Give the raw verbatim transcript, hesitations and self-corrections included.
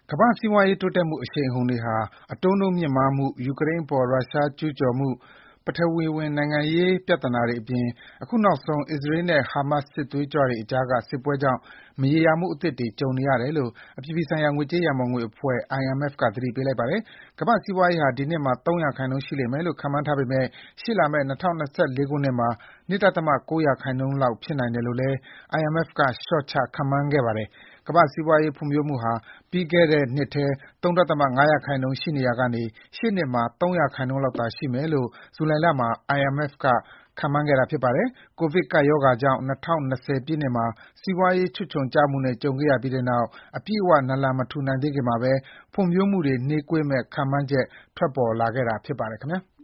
ကမ္ဘာ့စီးပွားရေးတိုးတက်မှုအရှိန်အဟုန်တွေဟာ အတိုးနှုန်းမြင့်မားမှု၊ ယူကရိန်းအပေါ် ရုရှားကျူးကျော်မှု၊ ပထဝီဝင်နိုင်ငံရေးပြဿနာတွေအပြင် အခုနောက်ဆုံး အစ္စရေးနဲ့ ဟာမတ်စ်စစ်သွေးကြွတွေအကြားက စစ်ပွဲကြောင့် မရေရာမှုအသစ်တွေ ကြုံနေရတယ်လို့ အပြည်ပြည်ဆိုင်ရာ ငွေကြေးရန်ပုံငွေအဖွဲ့ အိုင်အမ်အက်ဖ် က သတိပေးလိုက်ပါတယ်။ ကမ္ဘာ့စီးပွားရေးဟာ ဒီနှစ်မှာ ၃ ရာခိုင်နှုန်းရှိလိမ့်မယ်လို့ ခန့်မှန်းထားပေမဲ့ ရှေ့လာမယ့် ၂၀၂၄ ခုနှစ်မှာ ၂.၉ ရာခိုင်နှုန်းလောက်ဖြစ်နိုင်တယ်လို့လည်း အိုင်အမ်အက်ဖ်က လျှော့ချခန့်မှန်းခဲ့ပါတယ်။ ကမ္ဘာ့စီးပွားရေးဖွံ့ဖြိုးမှုဟာ ပြီးခဲ့တဲ့နှစ်ထဲ ၃.၅ ရာခိုင်နှုန်းရှိနေရာကနေ ရှေ့နှစ်မှာ ၃ ရာခိုင်နှုန်းလောက်သာရှိမယ်လို့ ဇူလိုင်လမှာ အိုင်အမ်အက်ဖ်က ခန့်မှန်းခဲ့တာပါ။ ကိုဗစ်ကပ်ရောဂါကြောင့် ၂၀၂၀ ပြည့်နှစ်မှာ စီးပွားရေးချွတ်ခြုံကျမှုနဲ့ ကြုံခဲ့ရပြီးတဲ့နောက် အပြည့်အဝ နာလန်မထူနိုင်သေးခင်မှာပဲ ဖွံ့ဖြိုးမှုတွေ နှေးကွေးမယ့် ခန့်မှန်းချက် ထွက်ပေါ်လာခဲ့တာဖြစ်ပါတယ်ခင်ဗျာ။